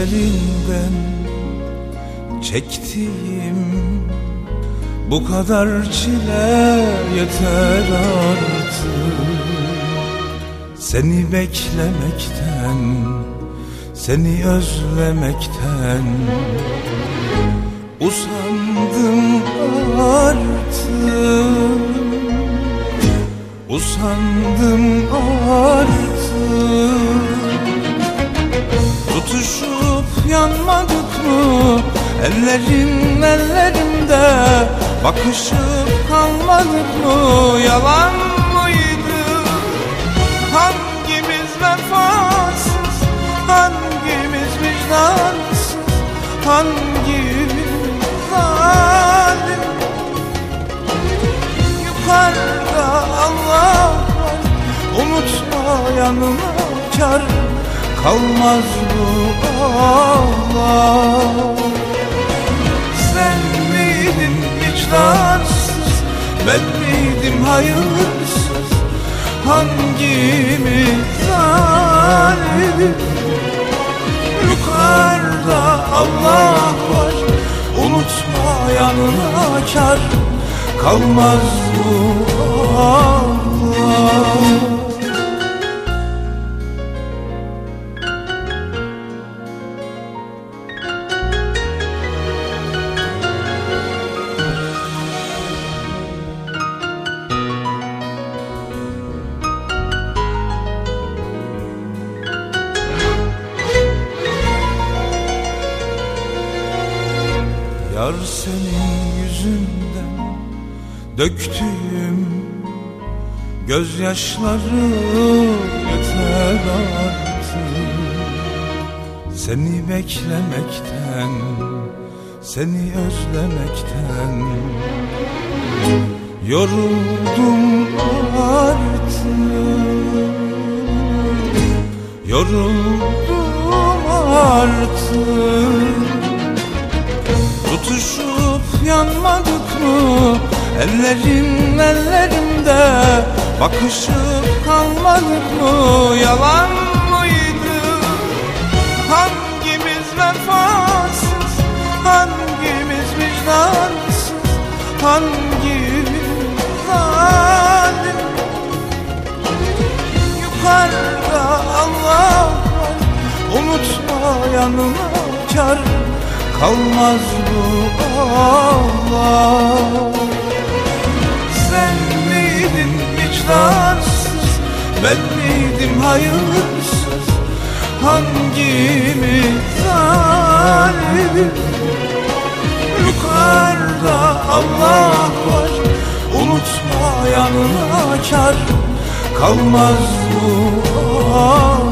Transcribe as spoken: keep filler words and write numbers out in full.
Gözlerinden çektiğim bu kadar çile yeter artık. Seni beklemekten, seni özlemekten usandım artık. Usandım artık. Tutuşup yanmadık mı ellerin ellerimde, bakışıp kalmadık mı, yalan mıydı? Hangimiz vefasız, hangimiz vicdansız, hangimiz zalim? Yukarıda Allah var, unutma yanına kar kalmaz bu Allah. Sen miydin vicdansız, ben miydim hayırsız, hangimiz zalim? Yukarıda Allah var, unutma yanına kar kalmaz bu Allah. Yar senin yüzünden döktüğüm gözyaşları yeter artık. Seni beklemekten, seni özlemekten yoruldum artık. Yoruldum artık. Tutuşup yanmadık mı ellerin ellerimde, bakışıp kalmadık mı, yalan mıydı? Hangimiz vefasız, hangimiz vicdansız, hangimiz zalim? Yukarıda Allah var, unutma yanına kar kalmaz bu Allah. Sen miydin vicdansız, ben miydim hayırsız, hangimiz zalim? Yukarıda Allah var, unutma yanına kar kalmaz bu Allah.